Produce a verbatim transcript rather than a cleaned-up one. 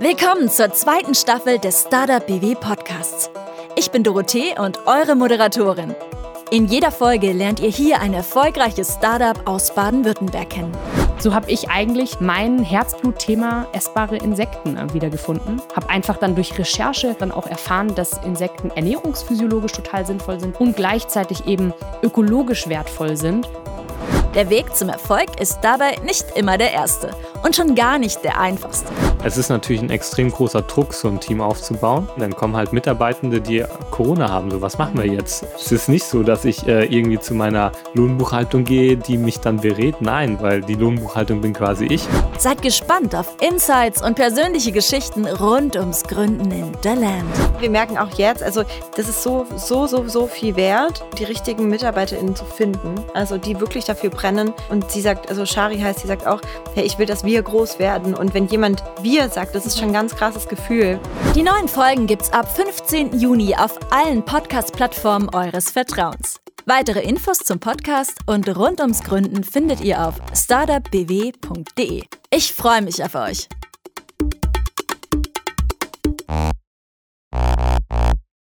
Willkommen zur zweiten Staffel des Startup B W Podcasts. Ich bin Dorothee und eure Moderatorin. In jeder Folge lernt ihr hier ein erfolgreiches Startup aus Baden-Württemberg kennen. So habe ich eigentlich mein Herzblutthema essbare Insekten wiedergefunden. Habe einfach dann durch Recherche dann auch erfahren, dass Insekten ernährungsphysiologisch total sinnvoll sind und gleichzeitig eben ökologisch wertvoll sind. Der Weg zum Erfolg ist dabei nicht immer der erste und schon gar nicht der einfachste. Es ist natürlich ein extrem großer Druck, so ein Team aufzubauen. Dann kommen halt Mitarbeitende, die Corona haben. So, was machen wir jetzt? Es ist nicht so, dass ich äh, irgendwie zu meiner Lohnbuchhaltung gehe, die mich dann berät. Nein, weil die Lohnbuchhaltung bin quasi ich. Seid gespannt auf Insights und persönliche Geschichten rund ums Gründen in The Land. Wir merken auch jetzt, also das ist so, so, so, so viel wert, die richtigen MitarbeiterInnen zu finden, also die wirklich dafür brennen. Und sie sagt, also Shari heißt, sie sagt auch, hey, ich will, dass wir groß werden. Und wenn jemand wir sagt, das ist schon ein ganz krasses Gefühl. Die neuen Folgen gibt's ab fünfzehnten Juni auf allen Podcast-Plattformen eures Vertrauens. Weitere Infos zum Podcast und rund ums Gründen findet ihr auf startup b w punkt d e. Ich freue mich auf euch.